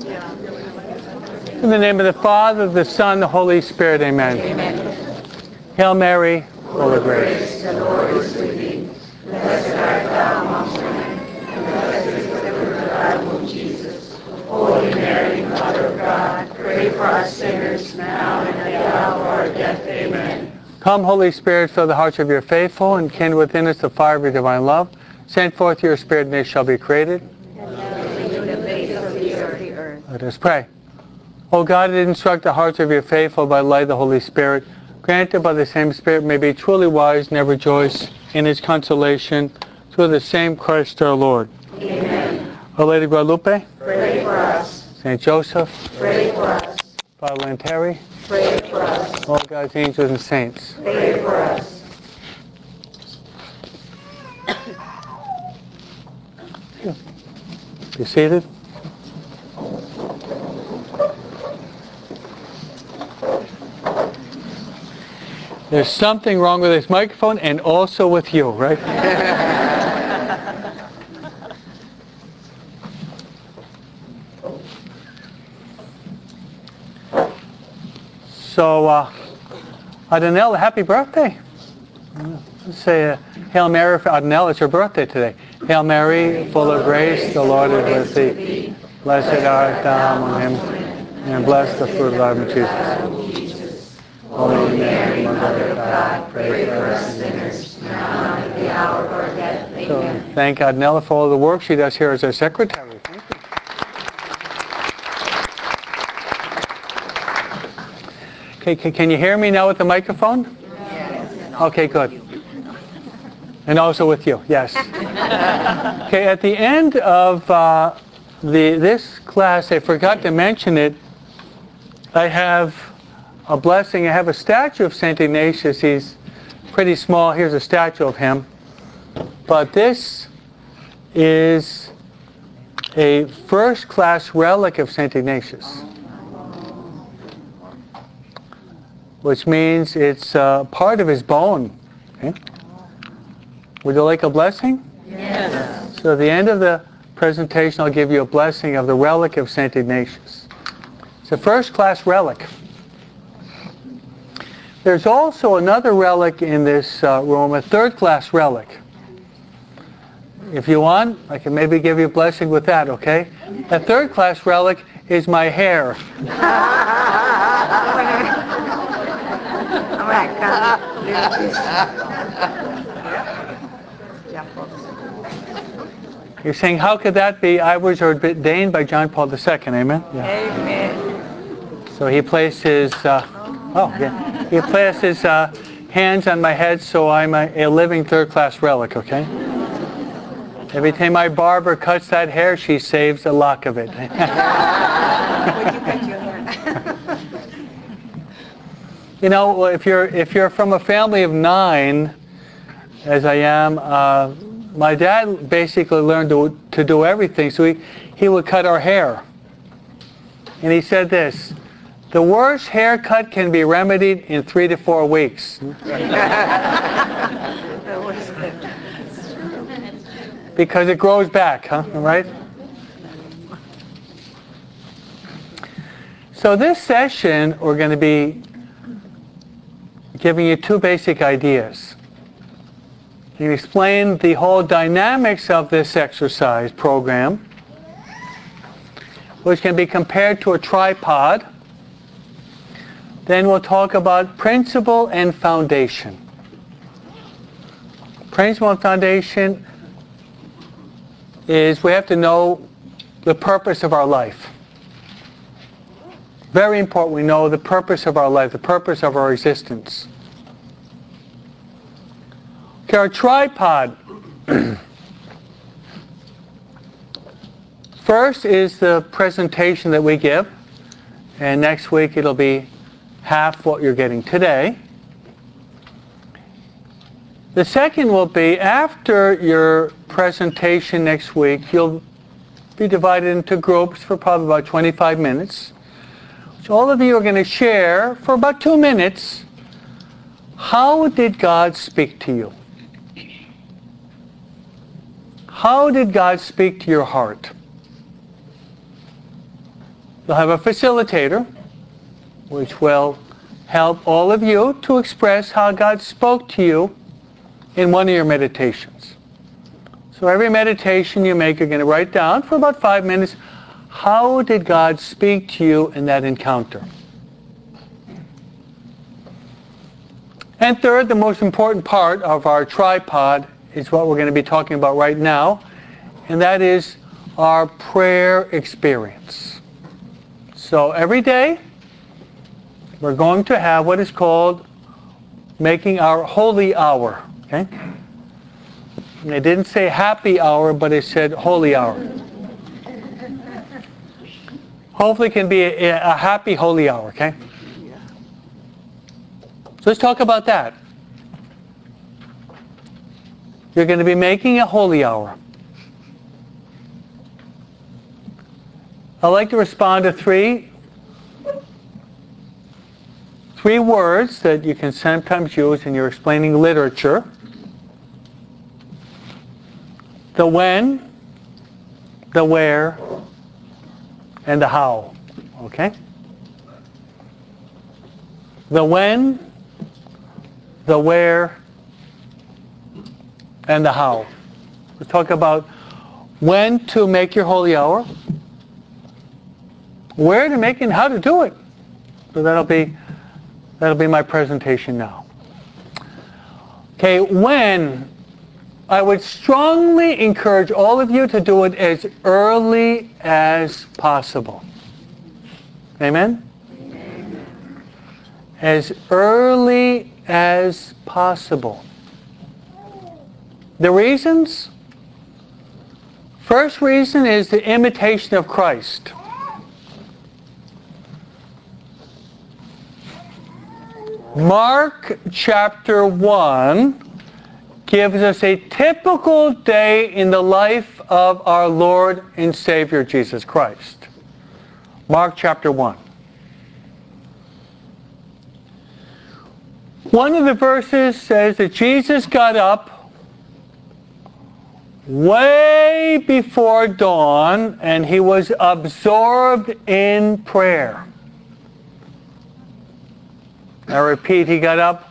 In the name of the Father, the Son, the Holy Spirit, amen. Hail Mary, full of grace. The Lord is with thee. Blessed art thou amongst women, and blessed is the fruit of thy womb, Jesus. Holy Mary, Mother of God, pray for us sinners, now and at the hour of our death. Amen. Come, Holy Spirit, fill the hearts of your faithful, and kindle within us the fire of your divine love. Send forth your Spirit, and they shall be created. Let us pray. O God, that instruct the hearts of your faithful by the light of the Holy Spirit, grant that by the same Spirit may be truly wise and ever rejoice in his consolation through the same Christ our Lord. Amen. Our Lady of Guadalupe, Pray for us. Saint Joseph, Pray for us. Father Lanteri, Pray for us. all God's angels and saints. Pray for us. Be seated. There's something wrong with this microphone and also with you, right? So, Adanelle, happy birthday. Let's say Hail Mary for Adanelle. It's her birthday today. Hail Mary, full of grace, the Lord is with thee. Blessed art thou among women, and blessed the fruit of thy womb, Jesus. Holy Mary, Mother of God, pray for us sinners, now and at the hour of our death. So, Amen. thank Adanella for all the work she does here as our secretary. Thank you. Okay, can you hear me now with the microphone? Yes. Okay, good. And also with you, yes. Okay, at the end of this class, I forgot to mention it, I have a blessing. I have a statue of St. Ignatius. He's pretty small. Here's a statue of him. But this is a first-class relic of St. Ignatius, which means it's part of his bone. Okay? Would you like a blessing? Yes. So at the end of the presentation, I'll give you a blessing of the relic of St. Ignatius. It's a first-class relic. There's also another relic in this room, a third-class relic. If you want, I can maybe give you a blessing with that, okay? A third-class relic is my hair. You're saying, how could that be? I was ordained by John Paul II, amen? Yeah. Amen. So he placed his, he placed his hands on my head, so I'm a living third-class relic, okay? Every time my barber cuts that hair, she saves a lock of it. Would you cut your hair? You know, if you're from a family of 9, as I am, my dad basically learned to do everything, so he would cut our hair. And he said this, the worst haircut can be remedied in 3 to 4 weeks. Because it grows back, huh? Right? So this session, we're going to be giving you 2 basic ideas. You explain the whole dynamics of this exercise program, which can be compared to a tripod. Then we'll talk about principle and foundation. Principle and foundation is we have to know the purpose of our life. Very important we know the purpose of our life, the purpose of our existence. Okay, our tripod. First is the presentation that we give, and next week it'll be half what you're getting today. The second will be after your presentation next week, you'll be divided into groups for probably about 25 minutes. So all of you are going to share for about 2 minutes, how did God speak to you? How did God speak to your heart? You'll have a facilitator, which will help all of you to express how God spoke to you in one of your meditations. So every meditation you make, you're going to write down for about 5 minutes, how did God speak to you in that encounter? And third, the most important part of our tripod is what we're going to be talking about right now, and that is our prayer experience. So every day, we're going to have what is called making our holy hour. Okay? And it didn't say happy hour, but it said holy hour. Hopefully it can be a happy holy hour, okay? So let's talk about that. You're going to be making a holy hour. I'd like to respond to three words that you can sometimes use when you're explaining literature. The when, the where, and the how. Okay? The when, the where, and the how. Let's talk about when to make your holy hour, where to make it, and how to do it. So that'll be my presentation now. Okay, when, I would strongly encourage all of you to do it as early as possible. Amen? Amen. As early as possible. The reasons? First reason is the imitation of Christ. Mark chapter 1 gives us a typical day in the life of our Lord and Savior Jesus Christ. Mark chapter 1. One of the verses says that Jesus got up way before dawn and he was absorbed in prayer. I repeat, he got up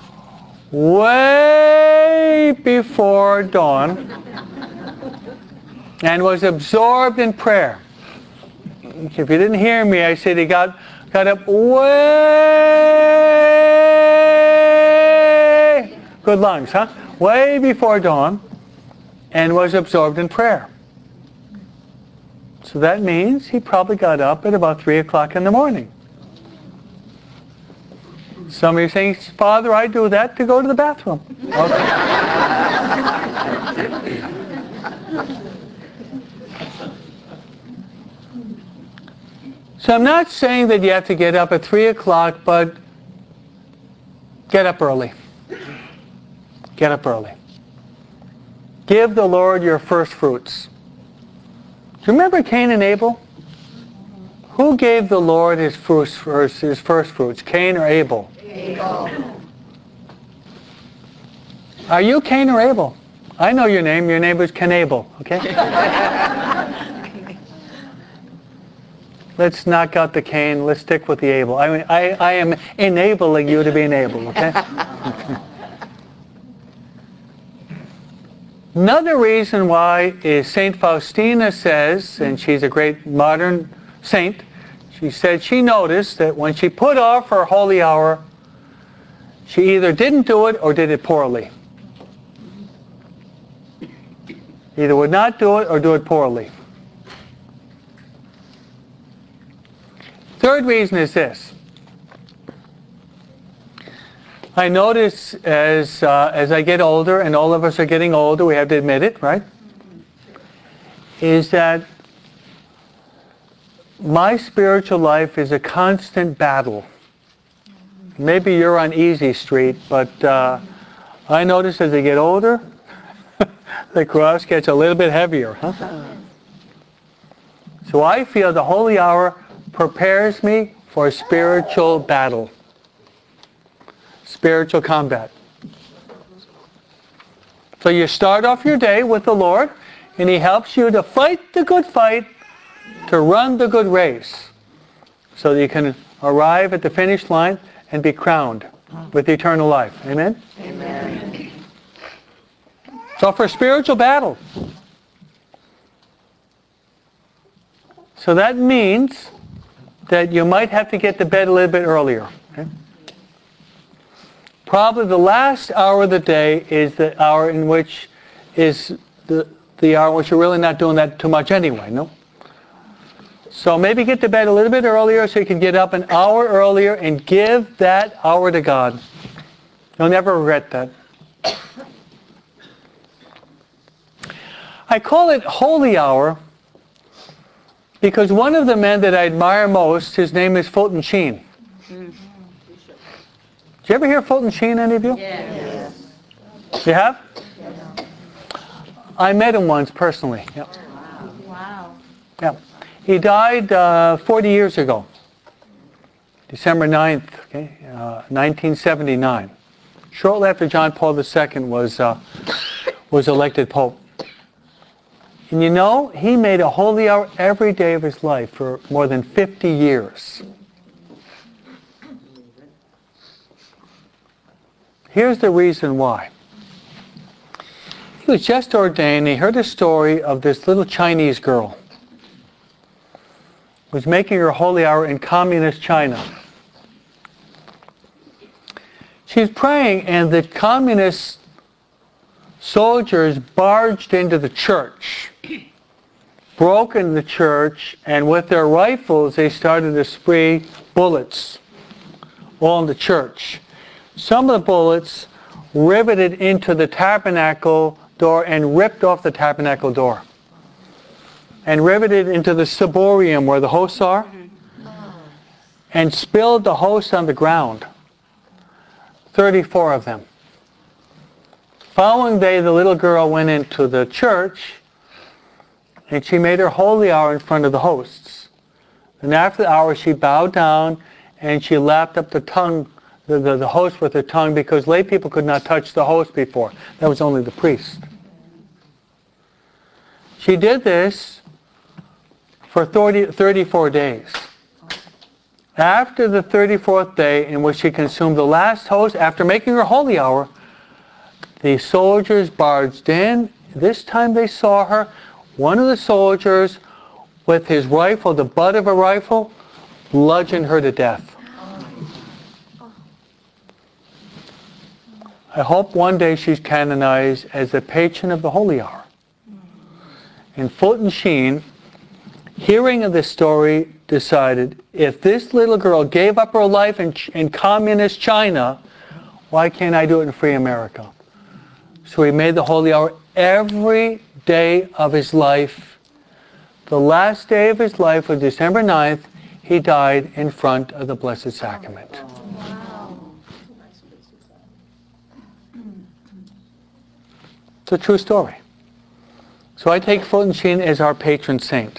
way before dawn and was absorbed in prayer. If you didn't hear me, I said he got up way, good lungs, huh? Way before dawn and was absorbed in prayer. So that means he probably got up at about 3 o'clock in the morning. Some of you are saying, Father, I do that to go to the bathroom. Okay. So I'm not saying that you have to get up at 3 o'clock, but get up early. Get up early. Give the Lord your first fruits. Do you remember Cain and Abel? Who gave the Lord his first fruits, Cain or Abel? Abel. Are you Cain or Abel? I know your name. Your name is Canable, okay? Let's knock out the Cain. Let's stick with the Abel. I am enabling you to be an Abel, okay? Another reason why is St. Faustina says, and she's a great modern saint, she said she noticed that when she put off her holy hour, she either didn't do it or did it poorly. Either would not do it or do it poorly. Third reason is this. I notice as I get older, and all of us are getting older, we have to admit it, right? Is that my spiritual life is a constant battle. Maybe you're on easy street, but I notice as I get older, the cross gets a little bit heavier. Huh? So I feel the holy hour prepares me for spiritual battle, spiritual combat. So you start off your day with the Lord, and he helps you to fight the good fight, to run the good race. so that you can arrive at the finish line and be crowned with eternal life. Amen? Amen. So for spiritual battle. So that means that you might have to get to bed a little bit earlier. Okay? Probably the last hour of the day is the hour in which is the hour in which you're really not doing that too much anyway, no? So maybe get to bed a little bit earlier so you can get up an hour earlier and give that hour to God. You'll never regret that. I call it holy hour because one of the men that I admire most, his name is Fulton Sheen. Did you ever hear Fulton Sheen, any of you? Yes. You have? I met him once personally. Yep. Wow. Yep. He died 40 years ago. December 9th, 1979. Shortly after John Paul II was elected Pope. And you know, he made a holy hour every day of his life for more than 50 years. Here's the reason why. He was just ordained. He heard a story of this little Chinese girl who was making her holy hour in communist China. She was praying, and the communist soldiers barged into the church, broke into the church, and with their rifles they started to spray bullets all in the church. Some of the bullets riveted into the tabernacle door and ripped off the tabernacle door. And riveted into the ciborium where the hosts are, and spilled the hosts on the ground. 34 of them. Following day, the little girl went into the church and she made her holy hour in front of the hosts. And after the hour, she bowed down and she lapped up the tongue, the host with her tongue, because lay people could not touch the host before. That was only the priest. She did this for 34 days. After the 34th day, in which she consumed the last host, after making her holy hour, the soldiers barged in. This time they saw her. One of the soldiers, with his rifle, the butt of a rifle, bludgeoned her to death. I hope one day she's canonized as the patron of the holy hour. And Fulton Sheen, hearing of this story, decided, if this little girl gave up her life in communist China, why can't I do it in free America? So he made the holy hour every day of his life. The last day of his life was December 9th. He died in front of the Blessed Sacrament. Wow. It's a true story. So I take Fulton Sheen as our patron saint.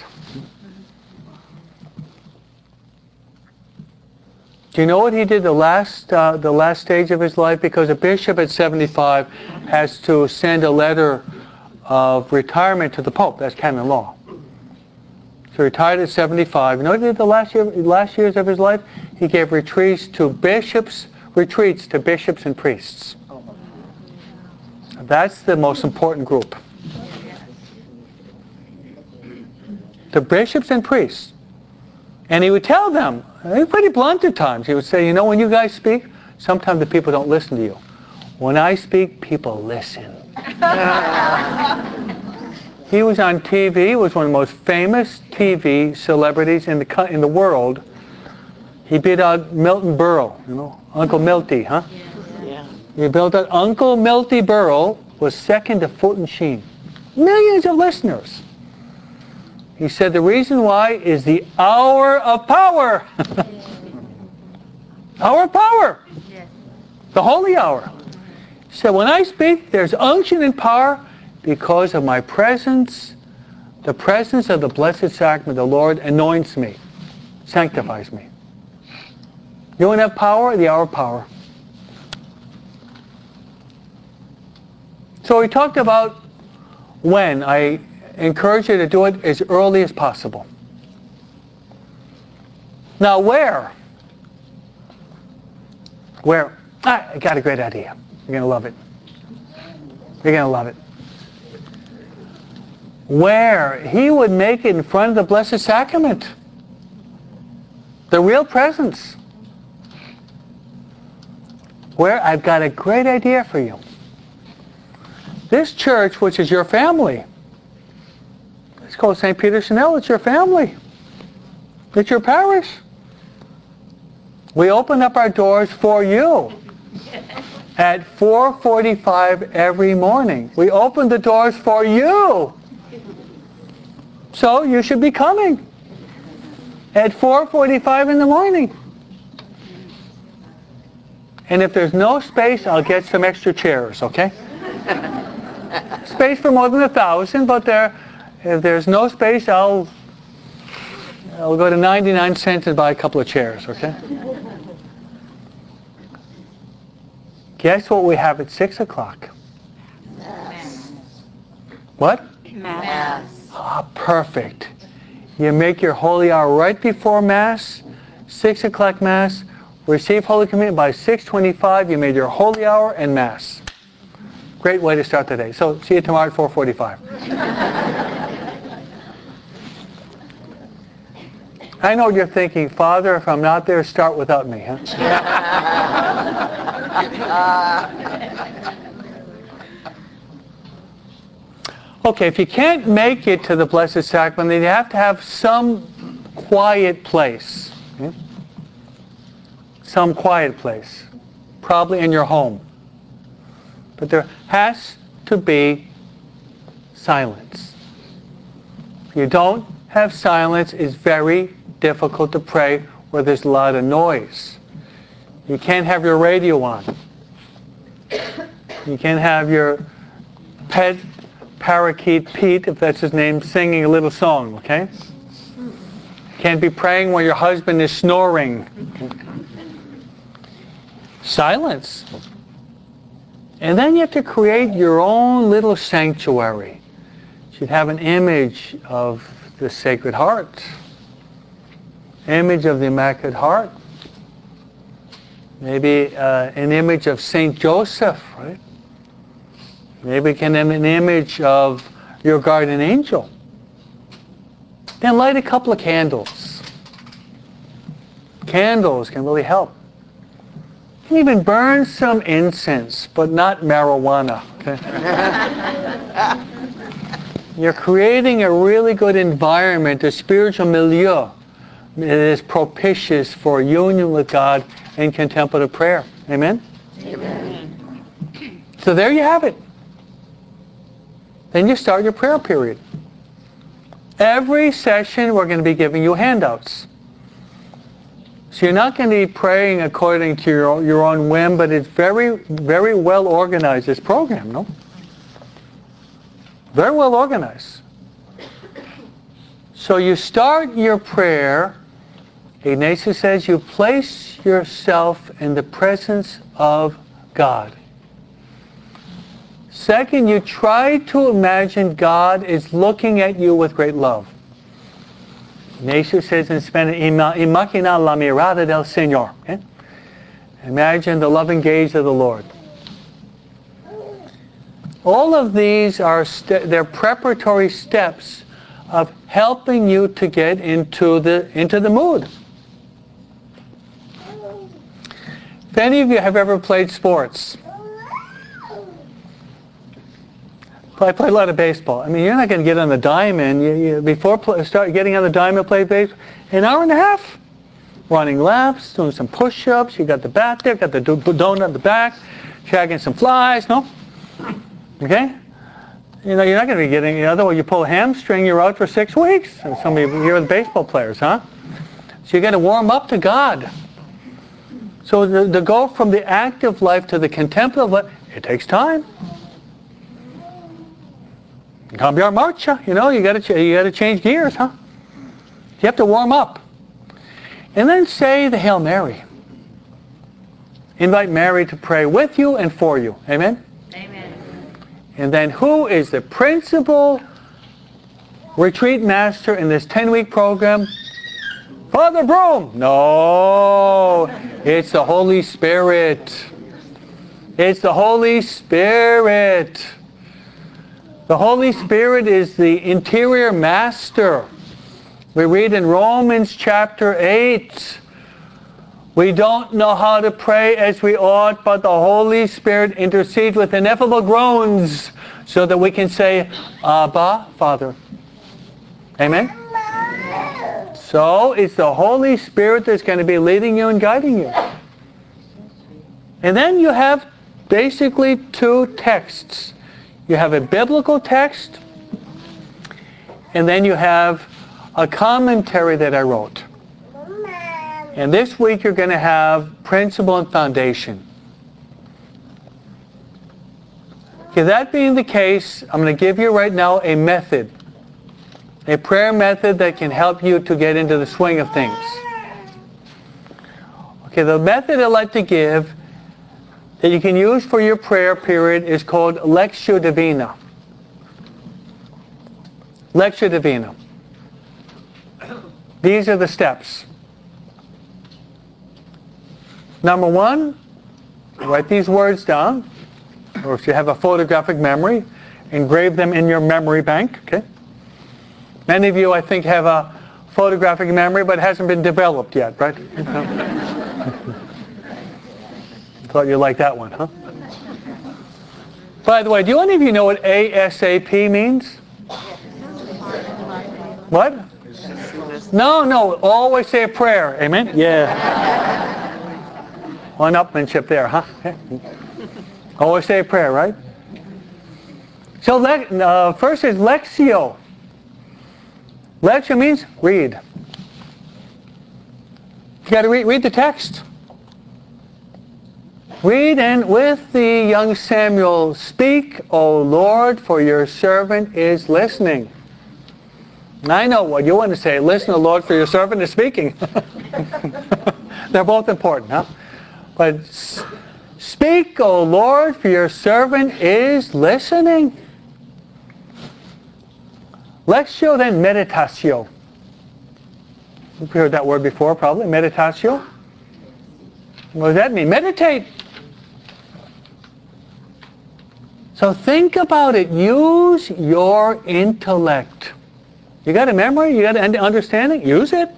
Do you know what he did the last stage of his life? Because a bishop at 75 has to send a letter of retirement to the Pope. That's canon law. So he retired at 75. You know what he did the last years of his life? He gave retreats to bishops and priests. That's the most important group. The bishops and priests. And he would tell them, he was pretty blunt at times. He would say, you know, when you guys speak, sometimes the people don't listen to you. When I speak, people listen. He was on TV, was one of the most famous TV celebrities in the world. He beat out Milton Berle, you know, Uncle Milty, huh? Yeah. He built out Uncle Milty Berle was second to Fulton Sheen. Millions of listeners. He said the reason why is the hour of power. Hour of power. Yes. The holy hour. He said, when I speak, there's unction and power because of my presence. The presence of the Blessed Sacrament. The Lord anoints me, sanctifies me. You want to have power? The hour of power. So we talked about when. I encourage you to do it as early as possible. Now where? Where? I got a great idea. You're going to love it. You're going to love it. Where he would make it in front of the Blessed Sacrament. The real presence. Where? I've got a great idea for you. This church, which is your family, it's called St. Peter Chanel, it's your family. It's your parish. We open up our doors for you at 4:45 every morning. We open the doors for you. So you should be coming at 4:45 in the morning. And if there's no space, I'll get some extra chairs, okay? Space for more than 1,000, but if there's no space, I'll go to 99 cents and buy a couple of chairs, okay? Guess what we have at 6 o'clock? Mass. What? Mass. Ah, perfect. You make your holy hour right before Mass, 6 o'clock Mass, receive Holy Communion by 6:25, you made your holy hour and Mass. Great way to start the day. So see you tomorrow at 4:45. I know what you're thinking, Father, if I'm not there, start without me, huh? Okay, if you can't make it to the Blessed Sacrament, then you have to have some quiet place. Okay? Some quiet place. Probably in your home. But there has to be silence. If you don't have silence, it's very difficult to pray where there's a lot of noise. You can't have your radio on. You can't have your pet parakeet Pete, if that's his name, singing a little song, okay? Can't be praying while your husband is snoring. Silence. And then you have to create your own little sanctuary. You should have an image of the Sacred Heart. Image of the Immaculate Heart. Maybe an image of Saint Joseph, right? Maybe you can have an image of your guardian angel. Then light a couple of candles. Candles can really help. You can even burn some incense, but not marijuana. Okay? You're creating a really good environment, a spiritual milieu that is propitious for union with God and contemplative prayer. Amen? Amen. So there you have it. Then you start your prayer period. Every session we're going to be giving you handouts. So you're not going to be praying according to your own whim, but it's very, very well organized, this program, no? Very well organized. So you start your prayer, Ignatius says, you place yourself in the presence of God. Second, you try to imagine God is looking at you with great love. Ignatius says in Spanish, imagina la mirada del Señor. Okay? Imagine the loving gaze of the Lord. All of these are they're preparatory steps of helping you to get into the mood. If any of you have ever played sports, I play a lot of baseball. I mean, you're not going to get on the diamond. Before start getting on the diamond, play baseball, an hour and a half, running laps, doing some push-ups. You got the bat there, got the donut in the back, shagging some flies. No, okay. You're not going to be getting. Otherwise, you pull a hamstring, you're out for 6 weeks. Some of you here are the baseball players, huh? So you got to warm up to God. So to go from the active life to the contemplative life, it takes time. Cambiar marcha, you got to change gears, huh? You have to warm up. And then say the Hail Mary. Invite Mary to pray with you and for you. Amen? Amen. And then who is the principal retreat master in this 10-week program? Father Broom. No, it's the Holy Spirit. It's the Holy Spirit. The Holy Spirit is the interior master. We read in Romans chapter 8, we don't know how to pray as we ought, but the Holy Spirit intercedes with ineffable groans so that we can say, Abba, Father. Amen? So it's the Holy Spirit that's going to be leading you and guiding you. And then you have basically two texts. You have a biblical text, and then you have a commentary that I wrote. And this week you're going to have principle and foundation. Okay, that being the case, I'm going to give you right now a method. A prayer method that can help you to get into the swing of things. Okay, the method I'd like to give that you can use for your prayer period is called Lectio Divina. Lectio Divina. These are the steps. Number one, write these words down, or if you have a photographic memory, engrave them in your memory bank. Okay. Many of you, I think, have a photographic memory, but it hasn't been developed yet, right? Thought you liked that one, huh? By the way, do any of you know what ASAP means? What? No, always say a prayer. Amen? Yeah. One-upmanship there, huh? Always say a prayer, right? So first is Lectio. Lectio means read. You got to read the text. Read, and with the young Samuel, speak, O Lord, for your servant is listening. I know what you want to say. Listen, O Lord, for your servant is speaking. They're both important, huh? But speak, O Lord, for your servant is listening. Lectio, then meditatio. You've heard that word before, probably. Meditatio. What does that mean? Meditate. So think about it. Use your intellect. You got a memory? You got an understanding? Use it.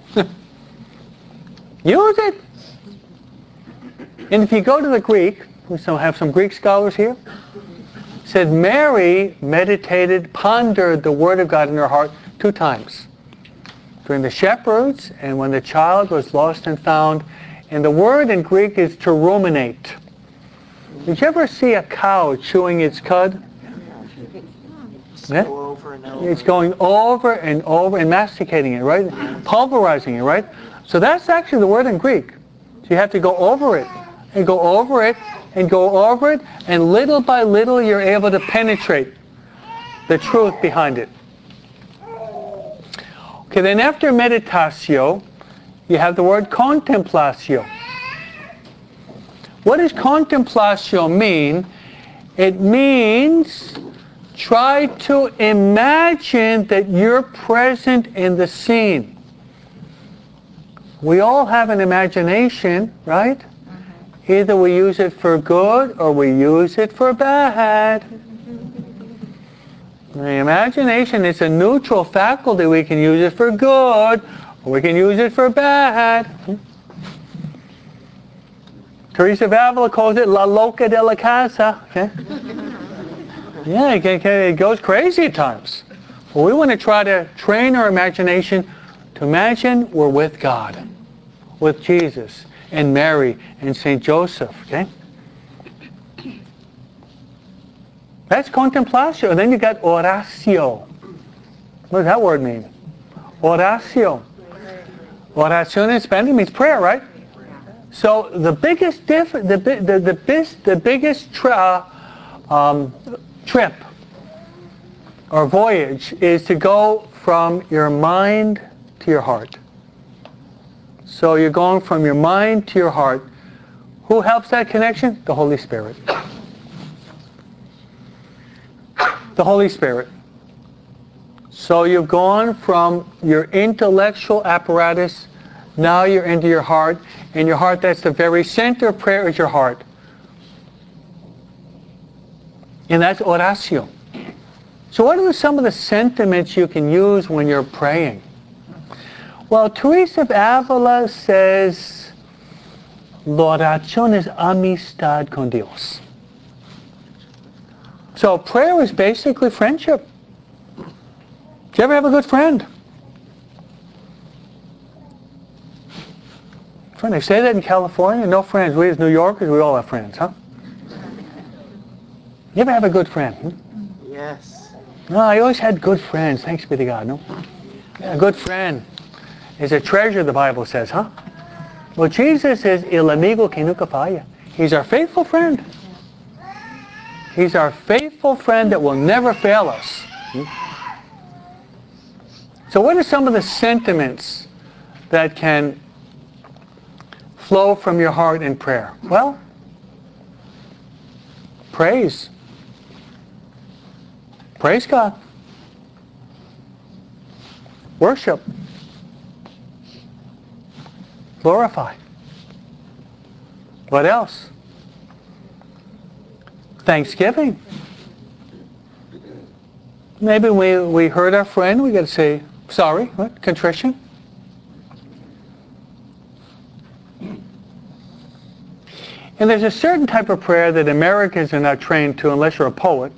Use it. And if you go to the Greek, we have some Greek scholars here, said Mary meditated, pondered the Word of God in her heart 2 times. During the shepherds and when the child was lost and found. And the word in Greek is to ruminate. Did you ever see a cow chewing its cud? Yeah? It's going over and over and masticating it, right? Pulverizing it, right? So that's actually the word in Greek. So you have to go over it, and go over it, and go over it, and little by little you're able to penetrate the truth behind it. Okay, then after meditatio, you have the word contemplatio. What does contemplatio mean? It means try to imagine that you're present in the scene. We all have an imagination, right? Either we use it for good or we use it for bad. The imagination is a neutral faculty. We can use it for good or we can use it for bad. Teresa of Avila calls it la loca de la casa. Okay? Yeah, it goes crazy at times. But we want to try to train our imagination to imagine we're with God, with Jesus and Mary and St. Joseph. Okay? That's contemplatio. And then you got oratio. What does that word mean? Oratio. Oración in Spanish means prayer, right? So the biggest trip or voyage is to go from your mind to your heart. So you're going from your mind to your heart. Who helps that connection? The Holy Spirit. The Holy Spirit. So you've gone from your intellectual apparatus Now you're into your heart. And your heart, that's the very center of prayer, is your heart. And that's oratio. So what are some of the sentiments you can use when you're praying? Well, Teresa of Avila says, la oración es amistad con Dios. So prayer is basically friendship. Do you ever have a good friend? Friend, they say that in California, no friends. We as New Yorkers, we all have friends, huh? You ever have a good friend? Yes. No, I always had good friends. Thanks be to God, no? A good friend is a treasure, the Bible says, huh? Well, Jesus is el amigo que nunca falla. He's our faithful friend. He's our faithful friend that will never fail us. So what are some of the sentiments that can flow from your heart in prayer? Well, praise. Praise God. Worship. Glorify. What else? Thanksgiving. Maybe we hurt our friend, we got to say sorry, what? Contrition. And there's a certain type of prayer that Americans are not trained to unless you're a poet.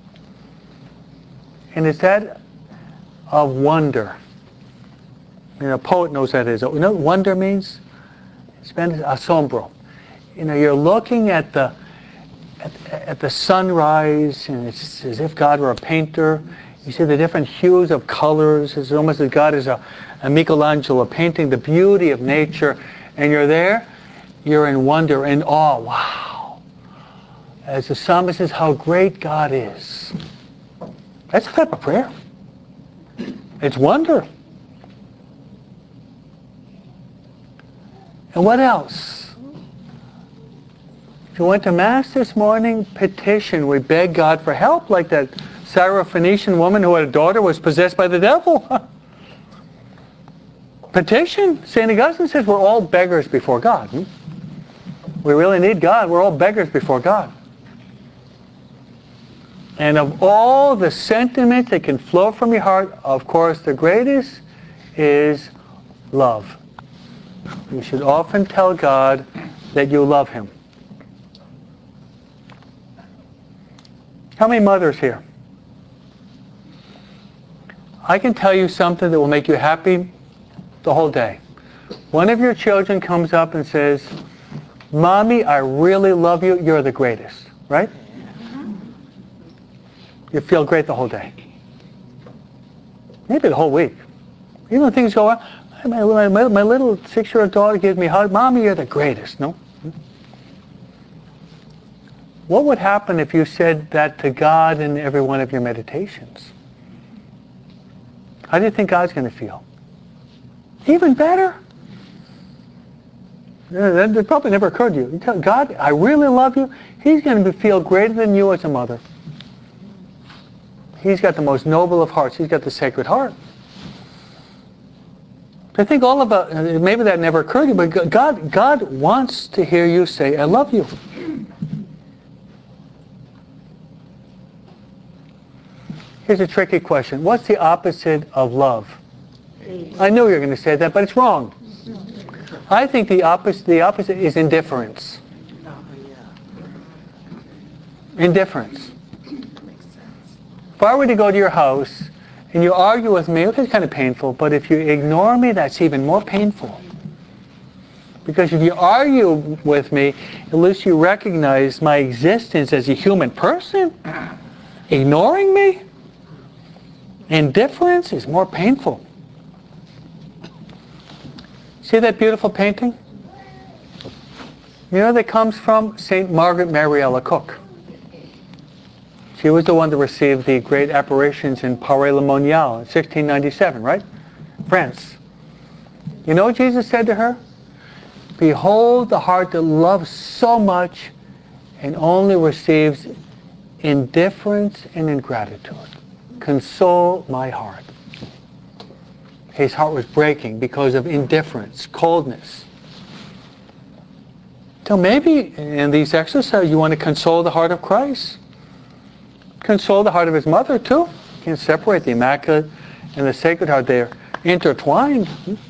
And it's that of wonder. You know, a poet knows that is. You know what wonder means? Spanish, asombro. You know, you're looking at the sunrise, and it's as if God were a painter. You see the different hues of colors. It's almost as God is a Michelangelo painting the beauty of nature. And you're there, you're in wonder and awe. Wow. As the psalmist says, how great God is. That's a type of prayer. It's wonder. And what else? If you went to Mass this morning, petition. We beg God for help, like that Syrophoenician woman who had a daughter was possessed by the devil. Petition. St. Augustine says we're all beggars before God. We really need God. We're all beggars before God. And of all the sentiments that can flow from your heart, of course, the greatest is love. You should often tell God that you love Him. How many mothers here? I can tell you something that will make you happy the whole day. One of your children comes up and says, Mommy, I really love you. You're the greatest. Right? You feel great the whole day. Maybe the whole week. You know, things go on. My little 6-year-old daughter gives me a hug. Mommy, you're the greatest. No? What would happen if you said that to God in every one of your meditations? How do you think God's going to feel? Even better. That probably never occurred to you. You tell God, I really love you. He's going to feel greater than you as a mother. He's got the most noble of hearts. He's got the Sacred Heart. I think all about, maybe that never occurred to you, but God wants to hear you say, I love you. Here's a tricky question. What's the opposite of love? I knew you were going to say that, but it's wrong. I think the opposite is indifference. Indifference. If I were to go to your house and you argue with me, okay, it's kind of painful, but if you ignore me, that's even more painful. Because if you argue with me, at least you recognize my existence as a human person. Ignoring me, indifference is more painful. See that beautiful painting? You know that comes from St. Margaret Mary Alacoque. She was the one to receive the great apparitions in Paray-le-Monial in 1697, right? France. You know what Jesus said to her? Behold the heart that loves so much and only receives indifference and ingratitude. Console my heart. His heart was breaking because of indifference, coldness. So maybe in these exercises you want to console the heart of Christ. Console the heart of his mother too. You can't separate the Immaculate and the Sacred Heart. They're intertwined.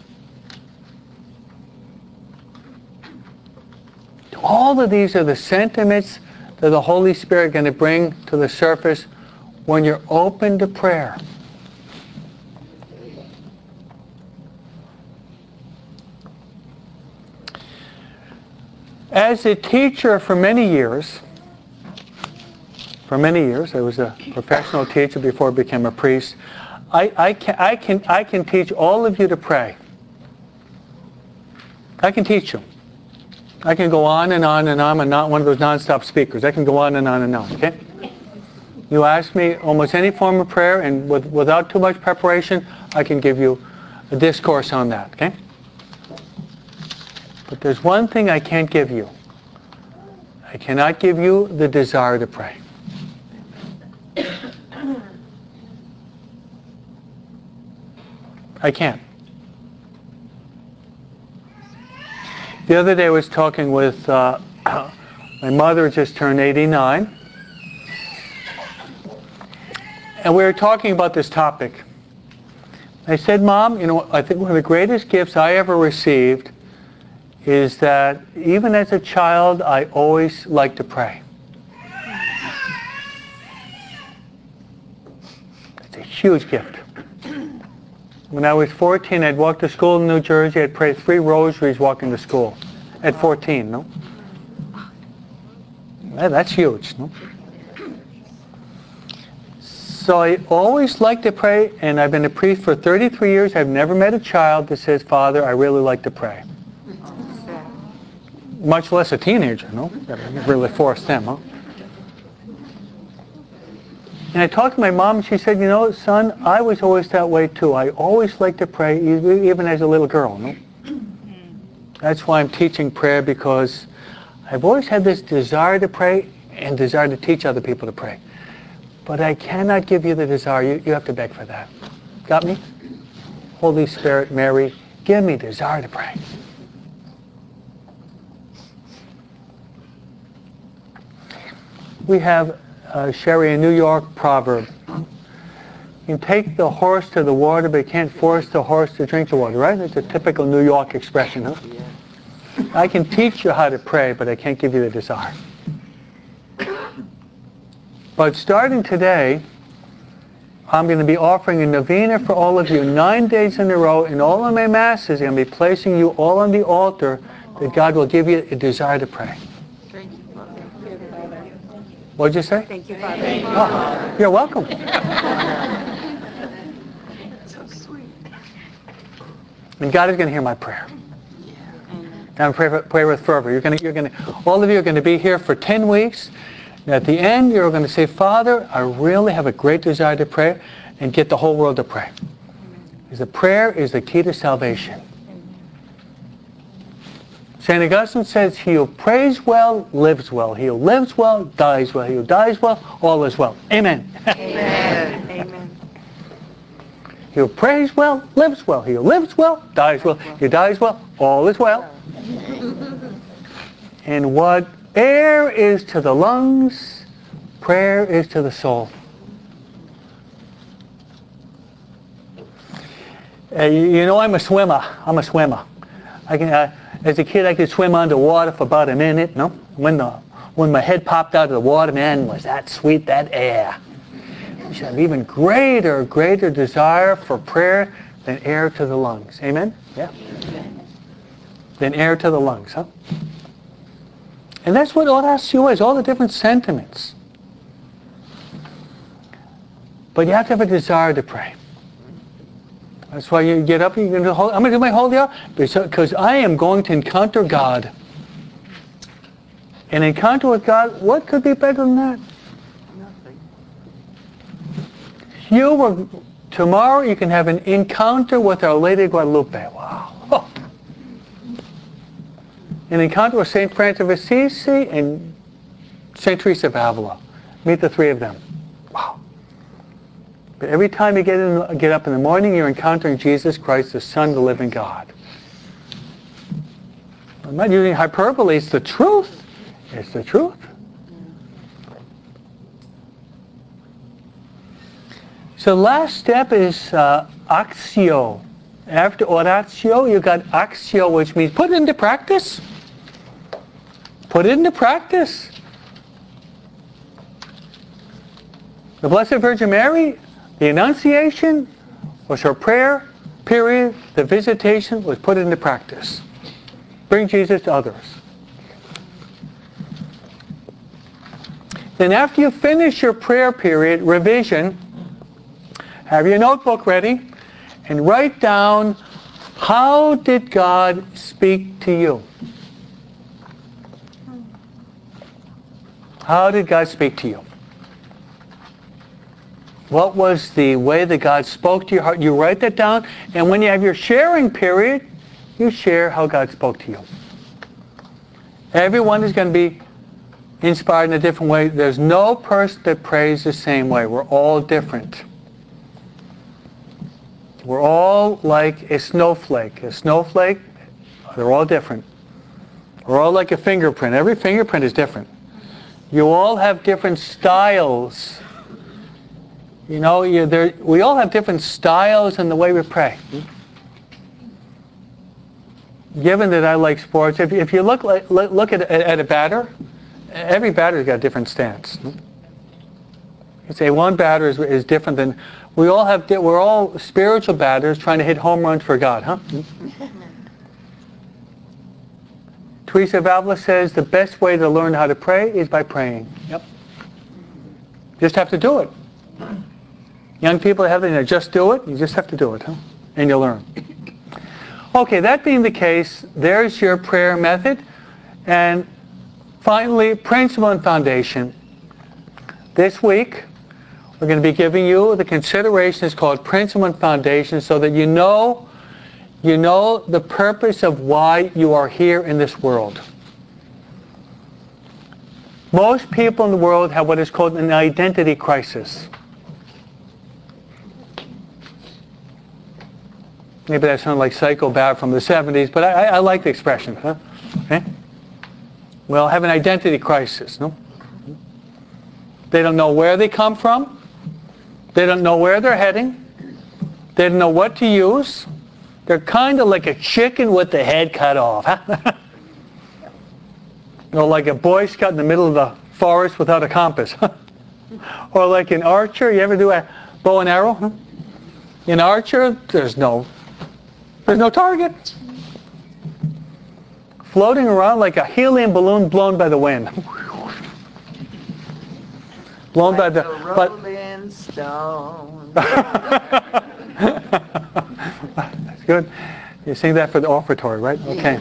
All of these are the sentiments that the Holy Spirit is going to bring to the surface when you're open to prayer. As a teacher for many years, I was a professional teacher before I became a priest. I can teach all of you to pray. I can teach you. I can go on and on and on. I'm not one of those non-stop speakers. I can go on and on and on, okay? You ask me almost any form of prayer, and without too much preparation, I can give you a discourse on that, okay? But there's one thing I can't give you. I cannot give you the desire to pray. I can't. The other day I was talking with my mother, just turned 89, and we were talking about this topic. I said, Mom, I think one of the greatest gifts I ever received is that even as a child, I always liked to pray. It's a huge gift. When I was 14, I'd walk to school in New Jersey. I'd pray 3 rosaries walking to school. At 14, no? That's huge, no? So I always liked to pray, and I've been a priest for 33 years. I've never met a child that says, Father, I really like to pray. Much less a teenager, no? That really forced them, huh? And I talked to my mom, and she said, son, I was always that way too. I always liked to pray, even as a little girl, no? That's why I'm teaching prayer, because I've always had this desire to pray and desire to teach other people to pray. But I cannot give you the desire. You have to beg for that. Got me? Holy Spirit, Mary, give me desire to pray. We have, Sherry, a New York proverb. You can take the horse to the water, but you can't force the horse to drink the water, right? It's a typical New York expression, huh? I can teach you how to pray, but I can't give you the desire. But starting today, I'm going to be offering a novena for all of you 9 days in a row. In all of my masses, I'm going to be placing you all on the altar that God will give you a desire to pray. Thank you, Father. What did you say? Thank you, Father. Oh, you're welcome. So sweet. And God is going to hear my prayer. Yeah. And pray with fervor. All of you are going to be here for 10 weeks. And at the end, you're going to say, Father, I really have a great desire to pray, and get the whole world to pray. Because the prayer is the key to salvation. St. Augustine says, he who prays well, lives well. He who lives well, dies well. He who dies well, all is well. Amen. Amen. Amen. He who prays well, lives well. He who lives well, dies well. He who dies well, all is well. And what air is to the lungs, prayer is to the soul. I'm a swimmer. I can, as a kid, I could swim underwater for about a minute. No, when my head popped out of the water, man, was that sweet, that air. You should have even greater desire for prayer than air to the lungs. Amen? Yeah. Than air to the lungs, huh? And that's what Oratio is, all the different sentiments. But you have to have a desire to pray. That's why you get up and you're going to I'm going to do my holy hour because I am going to encounter God. An encounter with God, what could be better than that? Nothing. Tomorrow you can have an encounter with Our Lady of Guadalupe. Wow. Oh. An encounter with St. Francis of Assisi and St. Teresa of Avila. Meet the 3 of them. Wow. But every time you get up in the morning, you're encountering Jesus Christ, the Son of the living God. I'm not using hyperbole. It's the truth. It's the truth. So the last step is actio. After oratio, you got actio, which means put it into practice. Put it into practice. The Blessed Virgin Mary, the Annunciation was her prayer period. The Visitation was put into practice. Bring Jesus to others. Then after you finish your prayer period, revision, have your notebook ready, and write down, how did God speak to you? How did God speak to you? What was the way that God spoke to your heart? You write that down, and when you have your sharing period, you share how God spoke to you. Everyone is going to be inspired in a different way. There's no person that prays the same way. We're all different. We're all like a snowflake. A snowflake, they're all different. We're all like a fingerprint. Every fingerprint is different. You all have different styles. You know, we all have different styles in the way we pray. Given that I like sports, if you look at a batter, every batter's got a different stance. You say one batter is different than... we're all spiritual batters trying to hit home runs for God, huh? Teresa of Avila says the best way to learn how to pray is by praying. Yep. Just have to do it. Young people have to just do it. You just have to do it, huh? And you'll learn. Okay, that being the case, there's your prayer method. And finally, principle and foundation. This week, we're going to be giving you the consideration is called principle and foundation, so that you know the purpose of why you are here in this world. Most people in the world have what is called an identity crisis. Maybe that sounds like psychobat from the 70s, but I like the expression. Huh? Okay? Well, have an identity crisis. No? They don't know where they come from. They don't know where they're heading. They don't know what to use. They're kind of like a chicken with the head cut off. Like a Boy Scout in the middle of the forest without a compass. Or like an archer. You ever do a bow and arrow? In archer, there's no target. Floating around like a helium balloon blown by the wind. Blown by the Rolling Stone. That's good. You sing that for the offertory, right? Okay.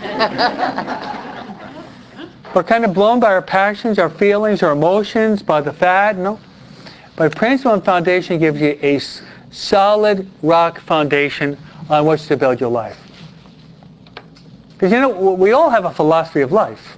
We're kind of blown by our passions, our feelings, our emotions, by the fad, no? But principle and foundation gives you a solid rock foundation on which to build your life. Because we all have a philosophy of life.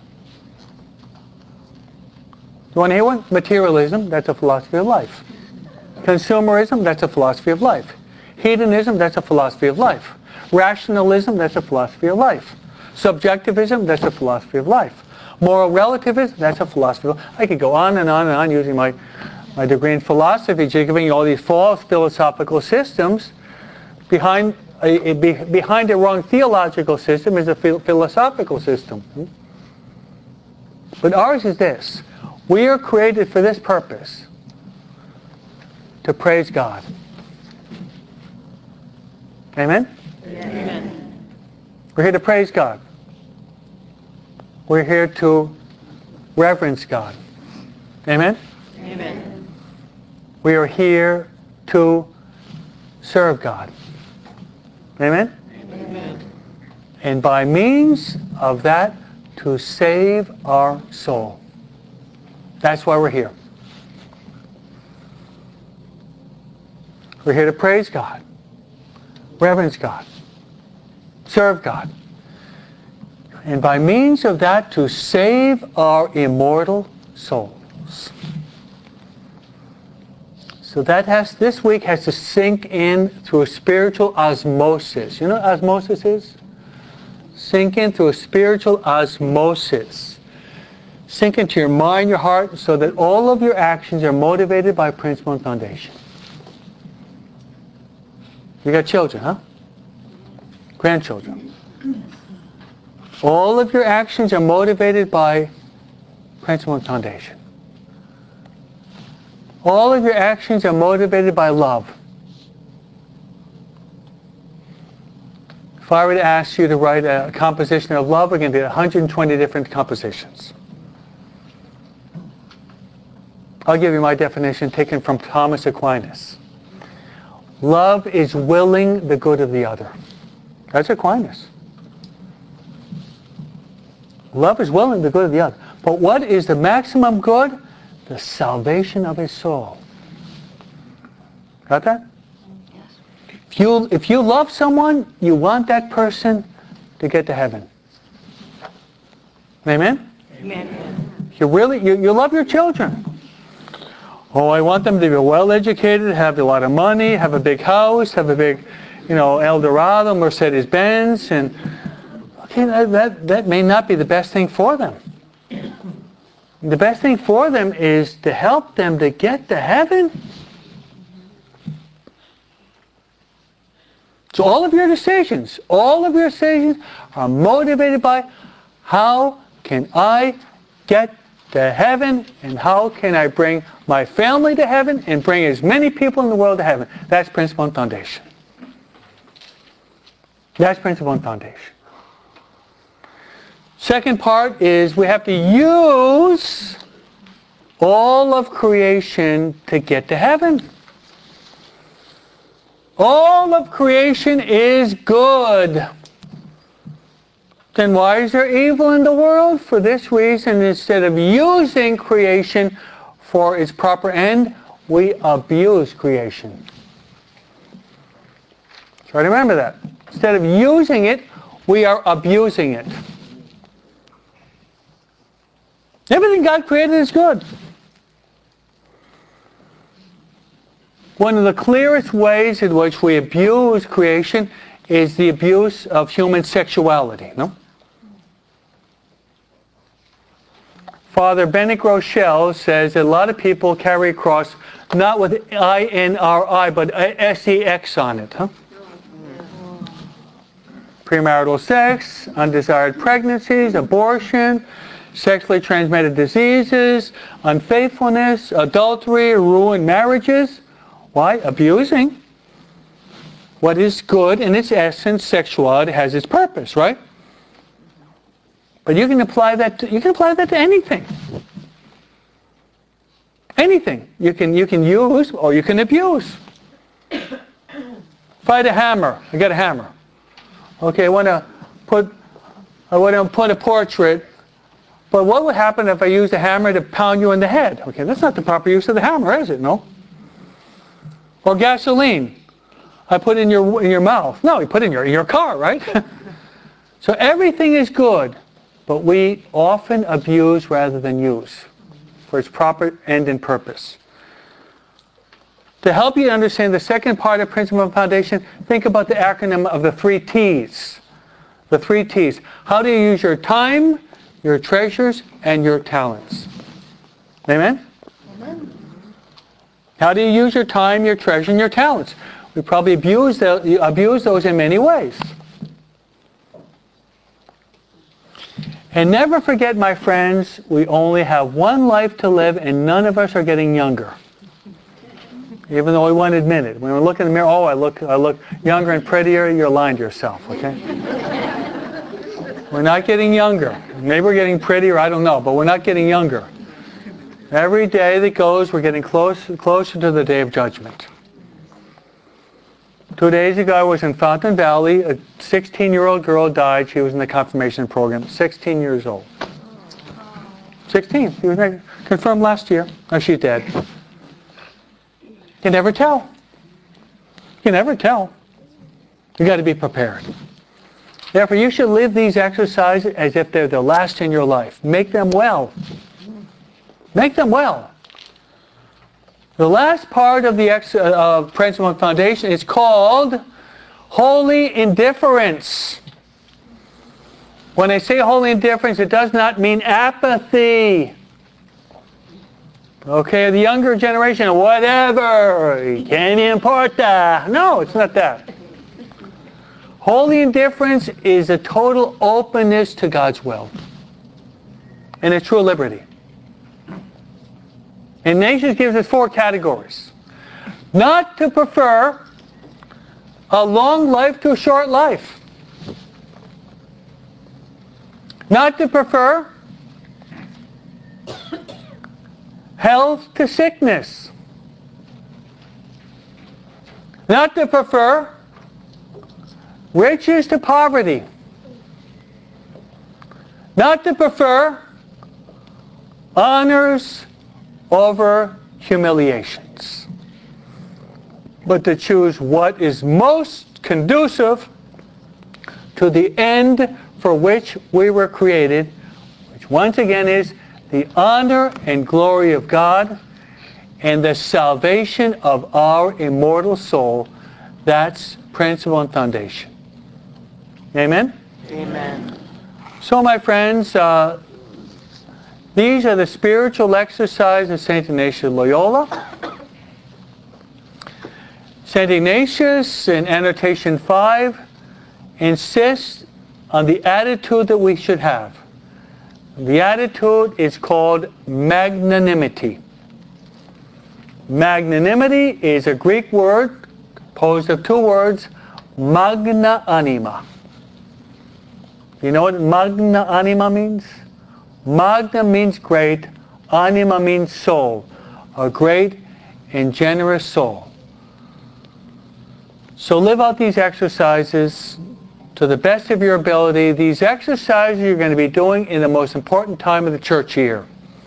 You want to hear one? Materialism, that's a philosophy of life. Consumerism, that's a philosophy of life. Hedonism, that's a philosophy of life. Rationalism, that's a philosophy of life. Subjectivism, that's a philosophy of life. Moral relativism, that's a philosophy of life. I could go on and on and on using my degree in philosophy, giving you all these false philosophical systems. Behind a wrong theological system is a philosophical system. But ours is this. We are created for this purpose, to praise God. Amen? Amen. We're here to praise God. We're here to reverence God. Amen? Amen. We are here to serve God. Amen? Amen. And by means of that, to save our soul. That's why we're here. We're here to praise God, reverence God, serve God. And by means of that, to save our immortal souls. So this week has to sink in through a spiritual osmosis. You know what osmosis is? Sink in through a spiritual osmosis. Sink into your mind, your heart, so that all of your actions are motivated by principle and foundation. You got children, huh? Grandchildren. All of your actions are motivated by principle and foundation. All of your actions are motivated by love. If I were to ask you to write a composition of love, we're going to do 120 different compositions. I'll give you my definition taken from Thomas Aquinas. Love is willing the good of the other. That's Aquinas. Love is willing the good of the other. But what is the maximum good? The salvation of his soul. Got that? Yes. If you love someone, you want that person to get to heaven. Amen? Amen. You love your children. Oh, I want them to be well educated, have a lot of money, have a big house, have a big, Eldorado, Mercedes-Benz, and okay, that may not be the best thing for them. The best thing for them is to help them to get to heaven. So all of your decisions are motivated by how can I get to heaven and how can I bring my family to heaven and bring as many people in the world to heaven. That's principle and foundation. That's principle and foundation. Second part is we have to use all of creation to get to heaven. All of creation is good. Then why is there evil in the world? For this reason, instead of using creation for its proper end, we abuse creation. Try to remember that. Instead of using it, we are abusing it. Everything God created is good. One of the clearest ways in which we abuse creation is the abuse of human sexuality, no? Father Benedict Rochelle says that a lot of people carry a cross not with I-N-R-I, but S-E-X on it, huh? Premarital sex, undesired pregnancies, abortion, sexually transmitted diseases, unfaithfulness, adultery, ruined marriages. Why? Abusing what is good in its essence. Sexuality has its purpose, right? But you can apply that to anything. Anything you can use or you can abuse. If I had a hammer, I got a hammer. Okay, I want to put a portrait. But what would happen if I used a hammer to pound you in the head? Okay, that's not the proper use of the hammer, is it? No. Or gasoline. I put in your mouth. No, you put in your car, right? So everything is good, but we often abuse rather than use for its proper end and purpose. To help you understand the second part of Principle of Foundation, think about the acronym of the 3 T's. The 3 T's. How do you use your time, your treasures, and your talents? Amen? Amen. How do you use your time, your treasure, and your talents? We probably abuse those in many ways. And never forget, my friends, we only have one life to live and none of us are getting younger. Even though we won't admit it. When we look in the mirror, oh, I look younger and prettier, you're lying to yourself, okay? We're not getting younger. Maybe we're getting prettier, I don't know, but we're not getting younger. Every day that goes, we're getting closer to the day of judgment. 2 days ago, I was in Fountain Valley. A 16-year-old girl died. She was in the confirmation program. 16 years old. 16. She was confirmed last year. Now she's dead. You can never tell. You can never tell. You've got to be prepared. Therefore, you should live these exercises as if they're the last in your life. Make them well. Make them well. The last part of the Principle and Foundation is called holy indifference. When I say holy indifference, it does not mean apathy. Okay, the younger generation, whatever, can't importa. No, it's not that. Holy indifference is a total openness to God's will and a true liberty. Ignatius gives us 4 categories. Not to prefer a long life to a short life. Not to prefer health to sickness. Not to prefer riches to poverty. Not to prefer honors over humiliations. But to choose what is most conducive to the end for which we were created, which once again is the honor and glory of God and the salvation of our immortal soul. That's principle and foundation. Amen? Amen. So, my friends, these are the spiritual exercises of St. Ignatius of Loyola. St. Ignatius, in Annotation 5, insists on the attitude that we should have. The attitude is called magnanimity. Magnanimity is a Greek word composed of 2 words, magna anima. You know what magna anima means? Magna means great, anima means soul, a great and generous soul. So live out these exercises to the best of your ability. These exercises you're going to be doing in the most important time of the church year.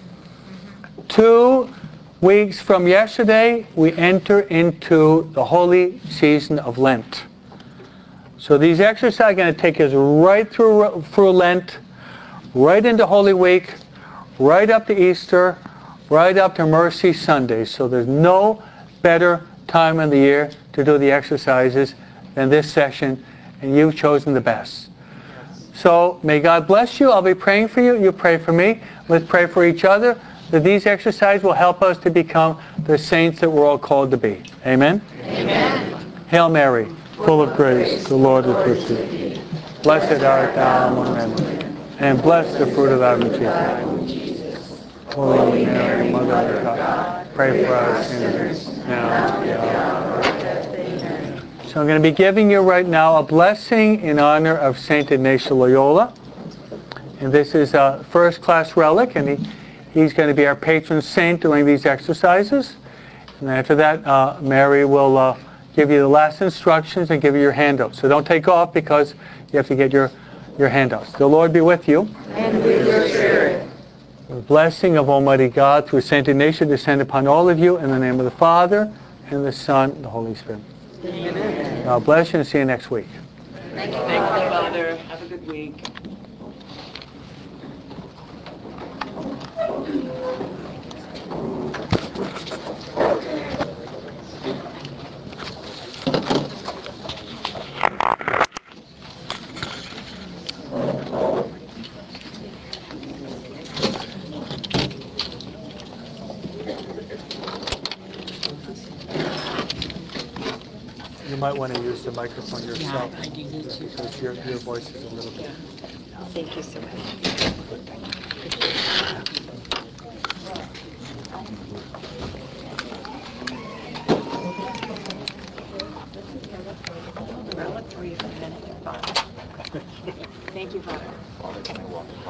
2 weeks from yesterday, we enter into the holy season of Lent. So these exercises are going to take us right through Lent, right into Holy Week, right up to Easter, right up to Mercy Sunday. So there's no better time of the year to do the exercises than this session, and you've chosen the best. So may God bless you. I'll be praying for you. You pray for me. Let's pray for each other, that these exercises will help us to become the saints that we're all called to be. Amen? Amen. Hail Mary, full of grace, the Lord is with thee. Blessed art thou among women, and blessed the fruit of thy womb, Jesus. Holy Mary, Mother of God, pray for us sinners, now and at the hour of our death. Amen. So I'm going to be giving you right now a blessing in honor of St. Ignatius of Loyola. And this is a first-class relic, and he's going to be our patron saint during these exercises. And after that, Mary will give you the last instructions and give you your handouts. So don't take off because you have to get your handouts. The Lord be with you. And with your spirit. The blessing of Almighty God through St. Ignatius descend upon all of you in the name of the Father, and the Son, and the Holy Spirit. Amen. God bless you and see you next week. Thank you, Father. Have a good week. You might want to use the microphone yourself. Yeah, I do need to. Because your voice is a little bit... Thank you so much. I'll look for you for a minute, Father. Thank you, Father.